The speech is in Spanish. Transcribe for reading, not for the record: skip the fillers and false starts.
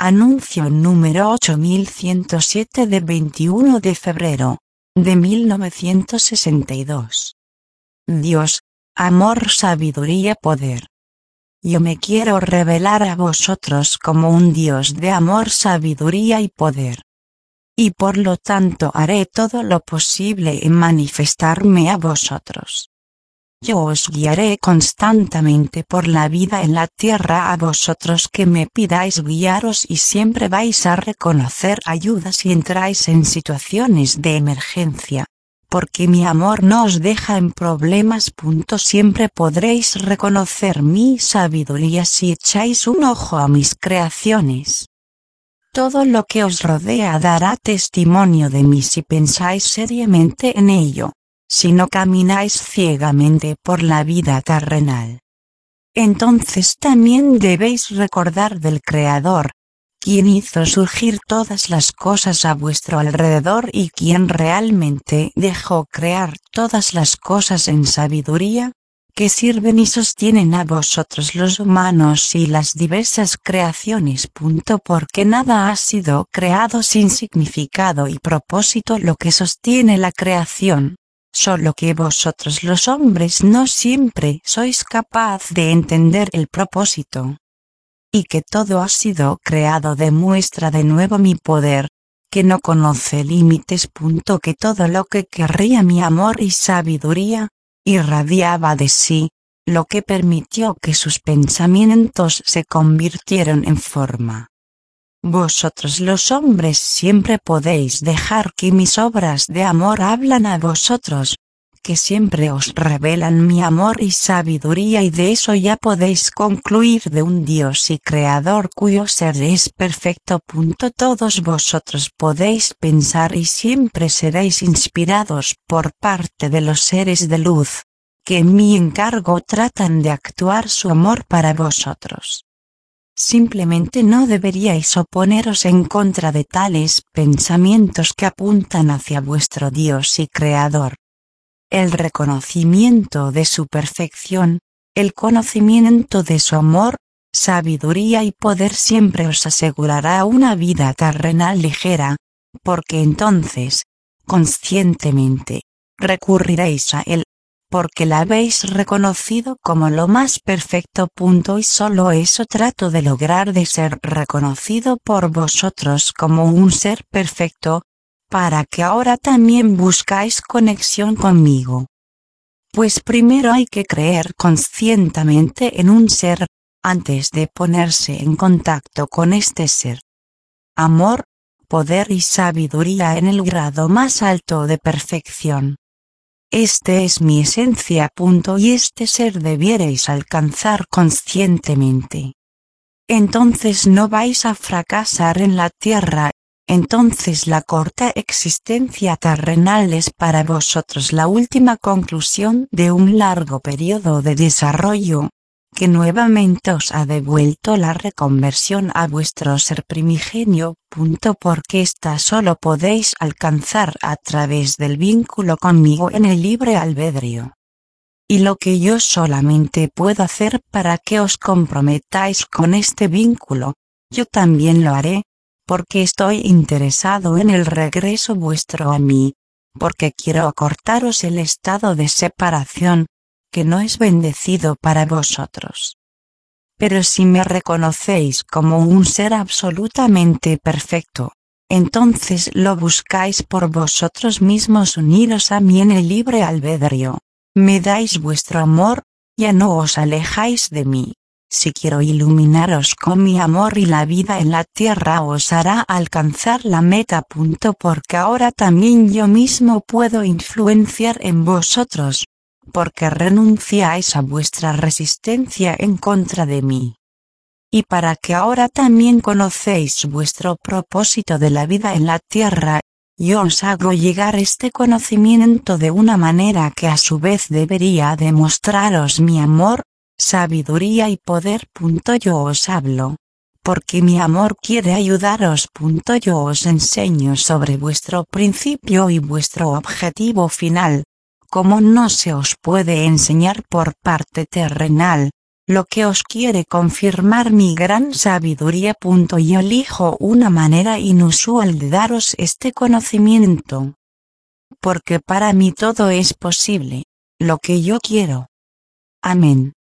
Anuncio número 8107 de 21 de febrero de 1962. Dios, amor, sabiduría, poder. Yo me quiero revelar a vosotros como un Dios de amor, sabiduría y poder. Y por lo tanto haré todo lo posible en manifestarme a vosotros. Yo os guiaré constantemente por la vida en la tierra a vosotros que me pidáis guiaros y siempre vais a reconocer ayuda si entráis en situaciones de emergencia. Porque mi amor no os deja en problemas. Siempre podréis reconocer mi sabiduría si echáis un ojo a mis creaciones. Todo lo que os rodea dará testimonio de mí si pensáis seriamente en ello. Si no camináis ciegamente por la vida terrenal. Entonces también debéis recordar del Creador, quien hizo surgir todas las cosas a vuestro alrededor y quien realmente dejó crear todas las cosas en sabiduría, que sirven y sostienen a vosotros los humanos y las diversas creaciones. Porque nada ha sido creado sin significado y propósito lo que sostiene la creación. Solo que vosotros los hombres no siempre sois capaz de entender el propósito. Y que todo ha sido creado demuestra de nuevo mi poder, que no conoce límites. Que todo lo que querría mi amor y sabiduría, irradiaba de sí, lo que permitió que sus pensamientos se convirtieran en forma. Vosotros los hombres siempre podéis dejar que mis obras de amor hablan a vosotros, que siempre os revelan mi amor y sabiduría, y de eso ya podéis concluir de un Dios y Creador cuyo ser es perfecto. Todos vosotros podéis pensar y siempre seréis inspirados por parte de los seres de luz, que en mi encargo tratan de actuar su amor para vosotros. Simplemente no deberíais oponeros en contra de tales pensamientos que apuntan hacia vuestro Dios y Creador. El reconocimiento de su perfección, el conocimiento de su amor, sabiduría y poder siempre os asegurará una vida terrenal ligera, porque entonces, conscientemente, recurriréis a él. Porque la habéis reconocido como lo más perfecto. Y solo eso trato de lograr, de ser reconocido por vosotros como un ser perfecto, para que ahora también buscáis conexión conmigo. Pues primero hay que creer conscientemente en un ser, antes de ponerse en contacto con este ser. Amor, poder y sabiduría en el grado más alto de perfección. Este es mi esencia. Y este ser debierais alcanzar conscientemente. Entonces no vais a fracasar en la tierra, entonces la corta existencia terrenal es para vosotros la última conclusión de un largo periodo de desarrollo, que nuevamente os ha devuelto la reconversión a vuestro ser primigenio. Porque esta solo podéis alcanzar a través del vínculo conmigo en el libre albedrío. Y lo que yo solamente puedo hacer para que os comprometáis con este vínculo, yo también lo haré, porque estoy interesado en el regreso vuestro a mí, porque quiero acortaros el estado de separación, que no es bendecido para vosotros. Pero si me reconocéis como un ser absolutamente perfecto, entonces lo buscáis por vosotros mismos uniros a mí en el libre albedrío. Me dais vuestro amor, ya no os alejáis de mí. Si quiero iluminaros con mi amor y la vida en la tierra os hará alcanzar la meta. Porque ahora también yo mismo puedo influenciar en vosotros. Porque renunciáis a vuestra resistencia en contra de mí. Y para que ahora también conocéis vuestro propósito de la vida en la tierra, yo os hago llegar este conocimiento de una manera que a su vez debería demostraros mi amor, sabiduría y poder. Yo os hablo, porque mi amor quiere ayudaros. Yo os enseño sobre vuestro principio y vuestro objetivo final. Como no se os puede enseñar por parte terrenal, lo que os quiere confirmar mi gran sabiduría. Y elijo una manera inusual de daros este conocimiento. Porque para mí todo es posible, lo que yo quiero. Amén.